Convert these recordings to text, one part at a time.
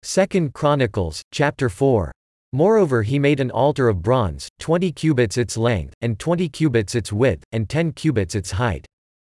2 Chronicles, chapter 4. Moreover he made an altar of bronze, 20 cubits its length, and 20 cubits its width, and 10 cubits its height.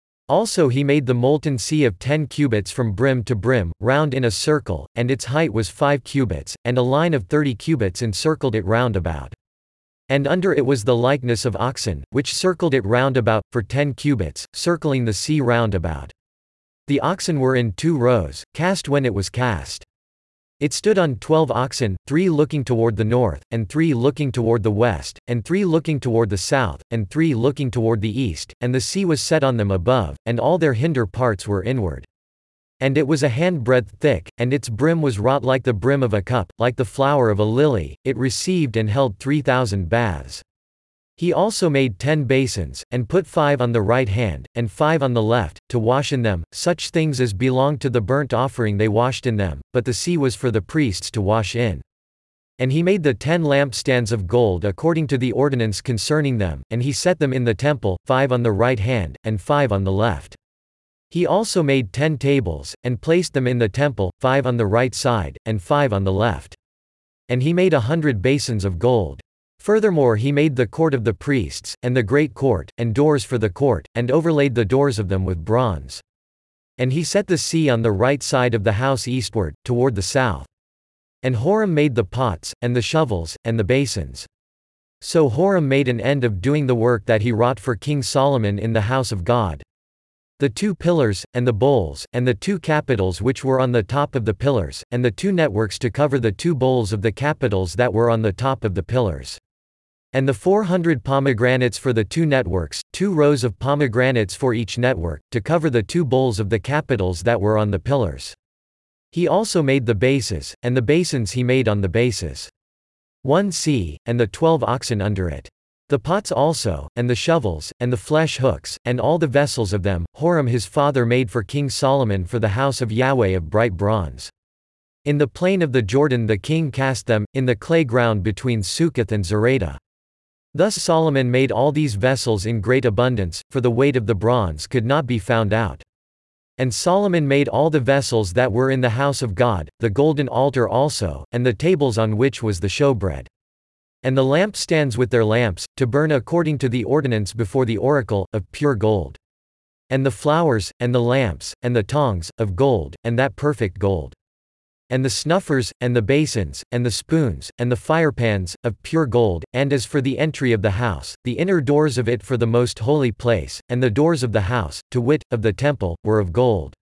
Also he made the molten sea of 10 cubits from brim to brim, round in a circle, and its height was 5 cubits, and a line of 30 cubits encircled it round about. And under it was the likeness of oxen, which circled it round about, for 10 cubits, circling the sea round about. The oxen were in 2 rows, cast when it was cast. It stood on 12 oxen, 3 looking toward the north, and 3 looking toward the west, and 3 looking toward the south, and 3 looking toward the east, and the sea was set on them above, and all their hinder parts were inward. And it was a handbreadth thick, and its brim was wrought like the brim of a cup, like the flower of a lily, it received and held 3,000 baths. He also made 10 basins, and put 5 on the right hand, and 5 on the left, to wash in them, such things as belonged to the burnt offering they washed in them, but the sea was for the priests to wash in. And he made the 10 lampstands of gold according to the ordinance concerning them, and he set them in the temple, 5 on the right hand, and 5 on the left. He also made 10 tables, and placed them in the temple, 5 on the right side, and 5 on the left. And he made 100 basins of gold. Furthermore he made the court of the priests, and the great court, and doors for the court, and overlaid the doors of them with bronze. And he set the sea on the right side of the house eastward, toward the south. And Horam made the pots, and the shovels, and the basins. So Horam made an end of doing the work that he wrought for King Solomon in the house of God. The 2 pillars, and the bowls, and the 2 capitals which were on the top of the pillars, and the 2 networks to cover the 2 bowls of the capitals that were on the top of the pillars. And the 400 pomegranates for the 2 networks, 2 rows of pomegranates for each network, to cover the 2 bowls of the capitals that were on the pillars. He also made the bases, and the basins he made on the bases. 1 sea, and the 12 oxen under it. The pots also, and the shovels, and the flesh hooks, and all the vessels of them, Horam his father made for King Solomon for the house of Yahweh of bright bronze. In the plain of the Jordan the king cast them, in the clay ground between Succoth and Zereda. Thus Solomon made all these vessels in great abundance, for the weight of the bronze could not be found out. And Solomon made all the vessels that were in the house of God, the golden altar also, and the tables on which was the showbread. And the lampstands with their lamps, to burn according to the ordinance before the oracle, of pure gold. And the flowers, and the lamps, and the tongs, of gold, and that perfect gold. And the snuffers, and the basins, and the spoons, and the firepans, of pure gold, and as for the entry of the house, the inner doors of it for the most holy place, and the doors of the house, to wit, of the temple, were of gold.